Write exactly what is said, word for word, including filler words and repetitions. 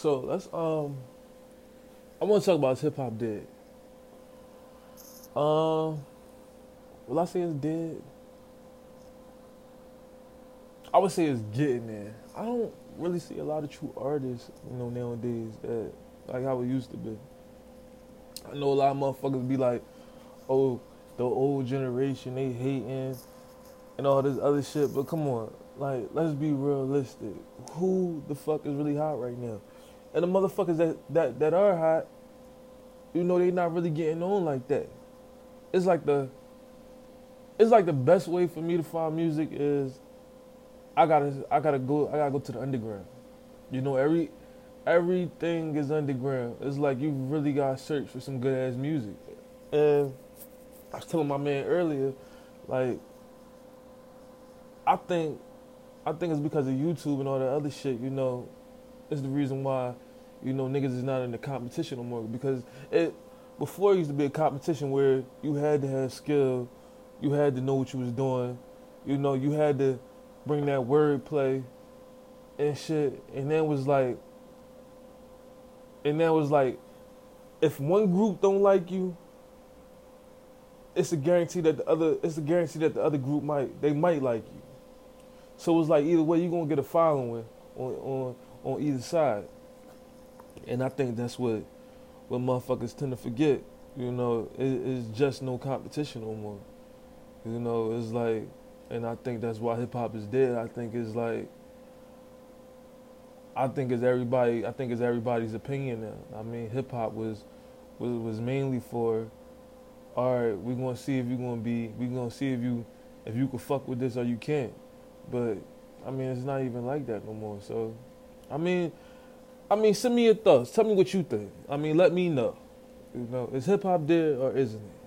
So let's um I wanna talk about hip hop dead. Um will I say it's dead? I would say it's getting there. I don't really see a lot of true artists, you know, nowadays that like how it used to be. I know a lot of motherfuckers be like, oh, the old generation, they hating and all this other shit, but come on, like, let's be realistic. Who the fuck is really hot right now? And the motherfuckers that, that, that are hot, you know, they not really getting on like that. It's like the it's like the best way for me to find music is I gotta I gotta go I gotta go to the underground. You know, every everything is underground. It's like you really gotta search for some good ass music. And I was telling my man earlier, like I think I think it's because of YouTube and all that other shit, you know, it's the reason why, you know, niggas is not in the competition no more. Because it before it used to be a competition where you had to have skill, you had to know what you was doing, you know, you had to bring that wordplay and shit. And then was like and then was like if one group don't like you, it's a guarantee that the other it's a guarantee that the other group might they might like you. So it's like either way you're gonna get a following on on, on either side. And I think that's what what motherfuckers tend to forget. You know, it, it's just no competition no more. You know, it's like, and I think that's why hip hop is dead. I think it's like, I think it's everybody. I think it's everybody's opinion now. I mean, hip hop was was was mainly for, all right, we're gonna see if you're gonna be, we're gonna see if you if you can fuck with this or you can't. But I mean, it's not even like that no more. So, I mean, I mean, send me your thoughts. Tell me what you think. I mean, let me know. You know, is hip hop dead or isn't it?